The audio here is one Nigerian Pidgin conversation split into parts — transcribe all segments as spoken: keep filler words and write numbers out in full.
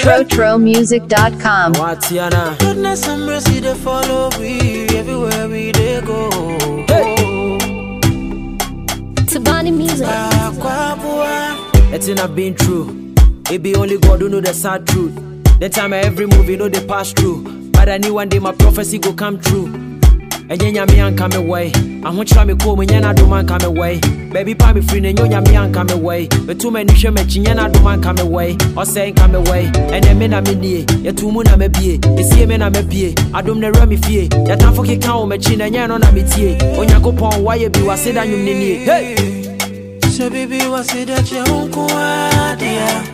trotro tro music dot com. Watiana. Goodness and mercy they follow me everywhere we they go. Tabani music. It's not been true. It be only God who know the sad truth. The time every movie know they pass through. But I knew one day my prophecy go come true. And then ya me and come away. I want try me call me yana do man come away. Baby pa me free and yo ya me and come away. But too many shame me yana do man come away. Or saying come away. And then me na me nie. Ya two moon na me bie. E see me na me bie. I don't know me fie. Ya tan for kick out me chin and ya no na me tie. Onya go pon why you be was say that you nie. Hey. So baby was say that you won't go out there.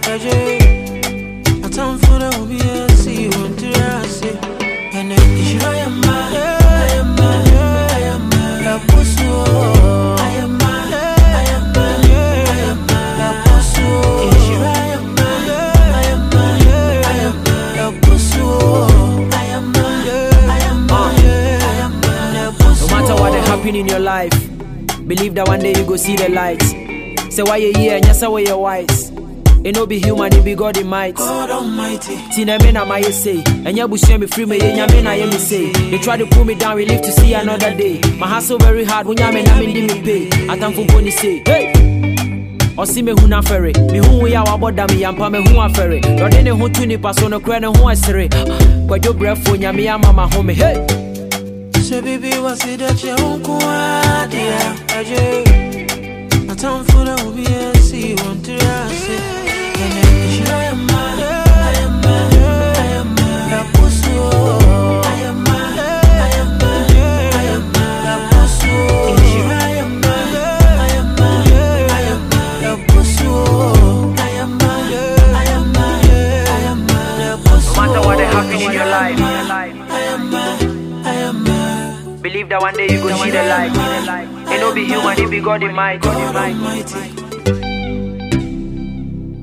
I time for the movie and see you want to see. And then you I am my I am my I am my pussy. I am my I am my I am my pussy. I am my I am my I am my pussy. I am my I am my I am my pussy. No matter what is happening in your life, believe that one day you go see the light. Say why you here and yes why you wise. It no be human, it be God in might. God Almighty. Tina me na my say, and ya bush me free me, ya me na ya me say. They try to pull me down, we live to see another day. My hustle very hard, when ya me na me di me pay. I thank for boni say, hey. Or see me who na ferry, me who we are about me and me who are ferry. Your dene who tuni pass on a crown and who I say. But your breath for ya me and mama home, hey. So baby, was it that you won't go out there? I time for the movie and see you want to see. And then I am my, I am my, I am my pussy. I am my, I am my, I am my pussy. I am my, I am my, I am my pussy. I am my, I am my, I am my pussy. No matter what happen in your life, I am my, I am my. Believe that one day you go see the light. It no be human, it be God in might. God Almighty.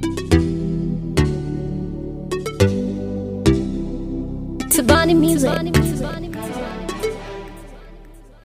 Tabani music.